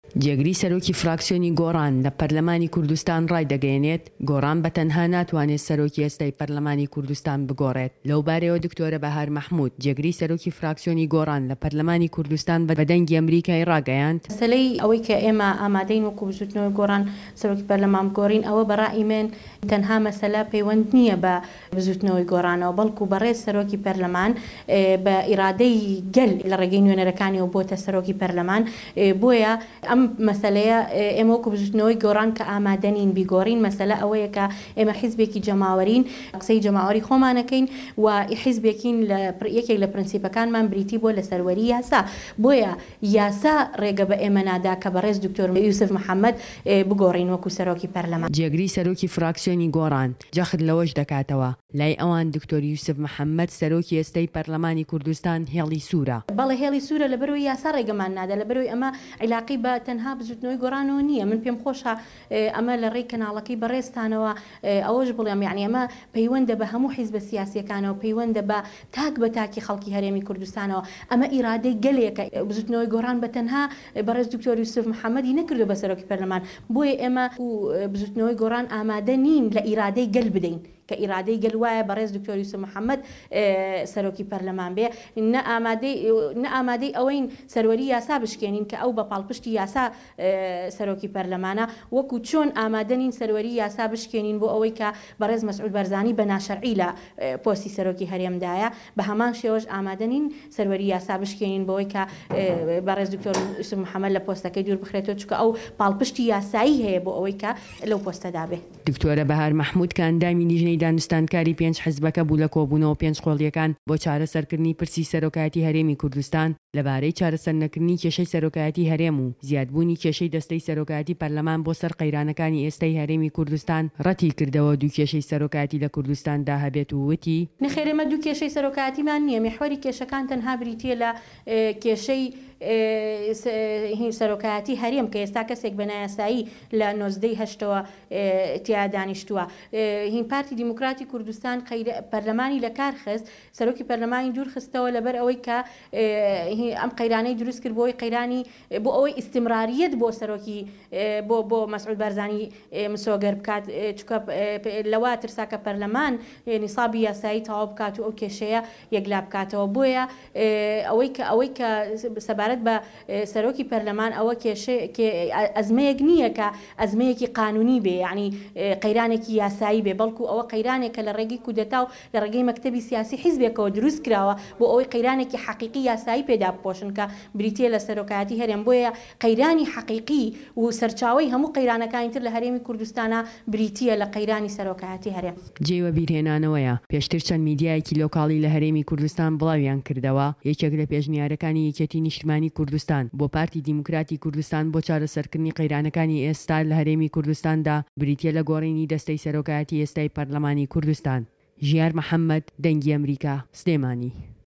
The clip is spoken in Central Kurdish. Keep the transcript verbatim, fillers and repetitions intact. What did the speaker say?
جێگری سەرۆکی فراکسیۆنی گۆڕان لە پەرلەمانی کوردستان ڕایدەگەیەنێت گۆڕان بە تەنها ناتوانێت سەرۆکی ئێستای پەرلەمانی کوردستان بگۆڕێت. لەو بارەوە دکتۆرە بەهار مەحموود جێگری سەرۆکی فراکسیۆنی گۆڕان لە پەرلەمانی کوردستان بە دەنگی ئەمریکای ڕاگەیاند. مەسەلەی ئەوەی کە ئێمە ئامادەین وەکو بزوتنەوەی گۆڕان سەرۆکی پەرلەمان بگۆڕین ئەوە بەڕای من تەنها مەسەلە پەیوەند نییە بە بزوتنەوەی گۆڕانەوە، بەڵکو بەڕێز سەرۆکی پەرلەمان بە ئیرادەی گەل لە ڕێگەی نوێنەرەکانیەوە بۆتە سەرۆکی پەرلەمان. بۆیە ئەم مەسەلەیە ئێمە وەکو بزوتنەوەی گۆڕان کە ئامادەنین بیگۆڕین. مەسەلە ئەوەیە کە ئێمە حیزبێکی جەماوەرین، قسەی جەماوەری خۆمانەکەین و حیزبێکین لە یەکێک لە پرینسیپەکانمان بریتی بۆ لە سەروەری یاسا. بۆیە یاسا ڕێگە بە ئێمە نادا کە بەڕێز دکتۆر یوسف محەممەد بگۆڕین وەکو سەرۆکی پەرلەمان. جێگری سەرۆکی فراکسیۆنی گۆڕان جەخت لەوەش دەکاتەوە لای ئەوان دکتۆر یوسف محەممەد سەرۆکی ئێستای پەرلەمانی کوردستان هێڵی سوورە. بەڵێ هێڵی سوورە لەبەرەوەی یاسا ڕێگەمان نادا، لەبەرەوەی ئەمە عیلاقی بە تەنها بزوتنەوەی گۆڕانەوە نییە. من پێم خۆشە ئەمە لە ڕێی کەناڵەکەی بەڕێستانەوە ئەوەش بڵێم، یعنی ئەمە پەیوەندە بە هەموو حیزبە سیاسیەکانەوە، پەیوەندە بە تاک بە تاکی خەڵکی هەرێمی کوردستانەوە. ئەمە ئیرادەی گەلێکە. بزوتنەوەی گۆڕان بە تەنها بەڕێز دکتۆر یوسف محەممەدی نەکردو بە سەرۆکی پەرلەمان. بۆیە ئێمە بزوتنەوەی گۆڕان ئامادە نین لە ئیرادەی گەل بدەین کە ئیرادەی گەل وایە بەڕێز دکتۆر یوسف محەممەد سەرۆکی پەرلەمان بێ. نە ئامادەی ئەوەین سەروەری یاسا بشکێنین کە ئەو بە پاڵپشتی یاسا سەرۆکی پەرلەمانە، وەکو چۆن ئامادەنین سەروەری یاسا بشکێنین بۆ ئەوەی کە بەڕێز مەسعود بەرزانی بە ناشەرعی لە پۆستی سەرۆکی هەرێمدایە، بە هەمان شێوەش ئامادەنین سەروەری یاسا بشکێنین بۆ ئەوەی کە بەڕێز دکتۆر یوسف محەممەد لە پۆستەکەی دوور بخرێتەوە، چونکە ئەو پاڵپشتی یاسایی هەیە بۆ ئەوەی کە لەو پۆستەدا بێ. دکتۆرە بەهار مەحموود کە ئەندامی لیژنەی دانوستانکاری پێنج حیزبەکە بوو لە کۆبوونەوە پێنج قۆڵیەکان بۆ چارەسەرکردنی پرسی سەرۆکایەتی هەرێمی کوردستان لەبارەی چارەسەر نەکردنی کێشەی سەرۆکایەتی هەرێم و زیادبوونی کێشەی دەستەی سەرۆکایەتی پەرلەمان بۆ سەر قەیرانەکانی ئێستای هەرێمی کوردستان ڕەتی کردەوە دوو کێشەی سەرۆکایەتی لە کوردستاندا هەبێت و وتی نەخێرێمە دوو کێشەی سەرۆکایەتیمان نییە، میحوەری کێشەکان تەنها بریتیە لە کێشەی سەرۆکایەتی هەرێم کە ئێستا کەسێک بە نایاسایی لە نۆزدەی هەشتەوە تیا دانیشتووە. هین پارتی دیموکراتی کوردستان پەرلەمانی لە کار خست، سەرۆکی پەرلەمانی دوور خستەوە لەبەر ئەوەی کە ئەم قەیرانەی دروست کرد بۆی قەیرانی بۆ ئەوەی ئیستیمراریەت بۆ سەرۆکی بۆ بۆ مەسعود بەرزانی مسۆگەر بکات، چونکە لەوا ترسا کە پەرلەمان نیسابی یاسایی تەواو بکات و ئەو کێشەیە یەکلا بکاتەوە. بۆیە ئەوەی کە ئەوەی کە سەبارەت بە سەرۆکی پەرلەمان ئەوە ئەزمەیەک نییە کە ئەزمەیەکی قانونی بێ، یعنی قەیرانێکی یاسایی بێ، بەڵکو ئەوە قەیرانێکە لە ڕێگەی کودەتا و لە ڕێگەی مەکتەبی سیاسی حیزبێکەوە دروست کراوە بۆ ئەوەی قەیرانێکی حەقیقی یاسایی پێدا بپۆشن کە بریتیە لە سەرۆکایەتی هەرێم. بۆیە قەیرانی حەقیقی و سەرچاوەی هەموو قەیرانەکانی تر لە هەرێمی کوردستانە بریتیە لە قەیرانی سەرۆکایەتی هەرێم. جێوە بیرهێنانەوەیە پێشتر چەند میدیایەکی لۆکاڵی لە هەرێمی کوردستان بڵاویان کردەوە یەکێک لە پێشنیارەکانی یەکێتی نیشتمانی کوردستان بۆ پارتی دیموکراتی کوردستان بۆ چارەسەرکردنی قەیرانەکانی ئێستا لە هەرێمی کوردستاندا بریتیە لە گۆڕینی دەستەی سەرۆکایەتی ئێستای پەرلەمانی کوردستان. ژیار محەممەد، دەنگی ئەمریکا، سلێمانی.